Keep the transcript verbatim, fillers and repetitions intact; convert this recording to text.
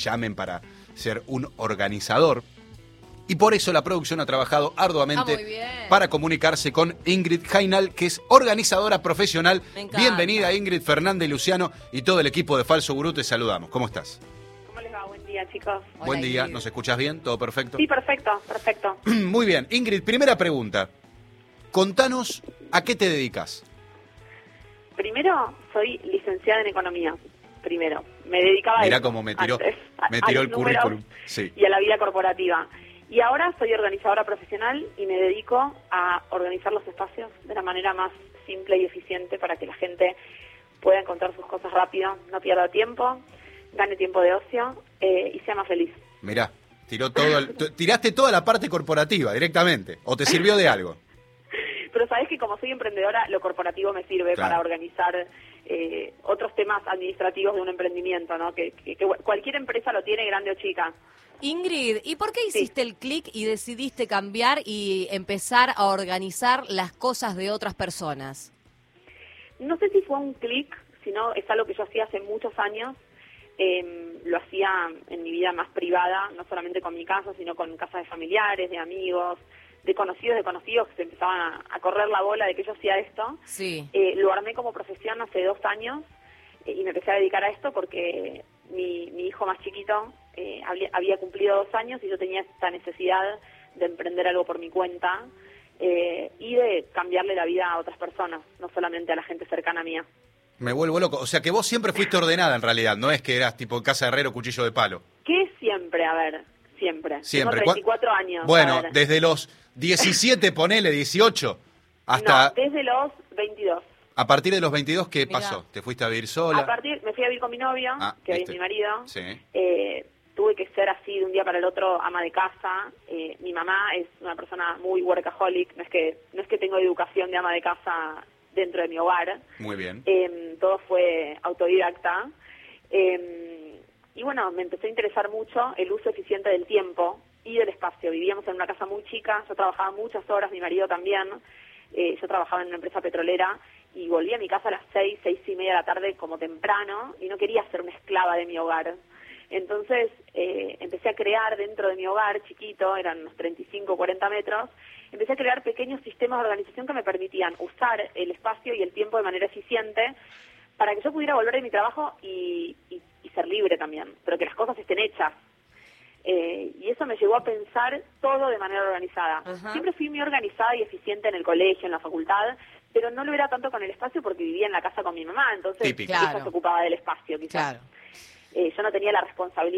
llamen para ser un organizador. Y por eso la producción ha trabajado arduamente ah, para comunicarse con Ingrid Jainal, que es organizadora profesional. Bienvenida, Ingrid, Fernández, Luciano y todo el equipo de Falso Gurú. Te saludamos. ¿Cómo estás? ¿Cómo les va? Buen día, chicos. Hola, Buen día. Ingrid. ¿Nos escuchas bien? ¿Todo perfecto? Sí, perfecto, perfecto. Muy bien. Ingrid, primera pregunta. Contanos, ¿a qué te dedicas? Primero, soy licenciada en Economía. Primero. Me dedicaba Mirá a cómo me tiró, antes, me a, tiró a el números currículum. Sí. Y a la vida corporativa. Y ahora soy organizadora profesional y me dedico a organizar los espacios de la manera más simple y eficiente para que la gente pueda encontrar sus cosas rápido, no pierda tiempo, gane tiempo de ocio eh, y sea más feliz. Mirá, tiró todo el, tiraste toda la parte corporativa directamente, ¿o te sirvió de algo? Pero sabés que como soy emprendedora, lo corporativo me sirve claro. para organizar eh, otros temas administrativos de un emprendimiento, ¿no? Que, que, que cualquier empresa lo tiene, grande o chica. Ingrid, ¿y por qué hiciste sí. el clic y decidiste cambiar y empezar a organizar las cosas de otras personas? No sé si fue un clic, sino es algo que yo hacía hace muchos años. Eh, lo hacía en mi vida más privada, no solamente con mi casa, sino con casas de familiares, de amigos, de conocidos de conocidos que se empezaban a, a correr la bola de que yo hacía esto. Sí. Eh, lo armé como profesión hace dos años eh, y me empecé a dedicar a esto porque mi, mi hijo más chiquito eh, había, había cumplido dos años y yo tenía esta necesidad de emprender algo por mi cuenta eh, y de cambiarle la vida a otras personas, no solamente a la gente cercana a mía. Me vuelvo loco. O sea que vos siempre fuiste ordenada en realidad, no es que eras tipo casa de herrero, cuchillo de palo. ¿Qué siempre? A ver, siempre. Siempre. Tengo treinta y cuatro años. Bueno, desde los diecisiete, ponele, dieciocho, hasta... No, desde los veintidós. A partir de los veintidós, ¿qué Mirá. pasó? ¿Te fuiste a vivir sola? A partir, me fui a vivir con mi novio, ah, que hoy ¿viste? es mi marido. Sí. Eh, tuve que ser así de un día para el otro ama de casa. Eh, mi mamá es una persona muy workaholic, no es que no es que tengo educación de ama de casa dentro de mi hogar. Muy bien. Eh, todo fue autodidacta. Eh, y bueno, me empezó a interesar mucho el uso eficiente del tiempo y del espacio. Vivíamos en una casa muy chica, yo trabajaba muchas horas, mi marido también. Eh, yo trabajaba en una empresa petrolera y volví a mi casa a las seis, seis y media de la tarde como temprano y no quería ser una esclava de mi hogar. Entonces eh, empecé a crear dentro de mi hogar, chiquito, eran unos treinta y cinco, cuarenta metros, empecé a crear pequeños sistemas de organización que me permitían usar el espacio y el tiempo de manera eficiente para que yo pudiera volver de mi trabajo y, y, y ser libre también, pero que las cosas estén hechas. Eh, y eso me llevó a pensar todo de manera organizada. Ajá. Siempre fui muy organizada y eficiente en el colegio, en la facultad, pero no lo era tanto con el espacio porque vivía en la casa con mi mamá, entonces Típico. ella Claro. se ocupaba del espacio, quizás. Claro. Eh, yo no tenía la responsabilidad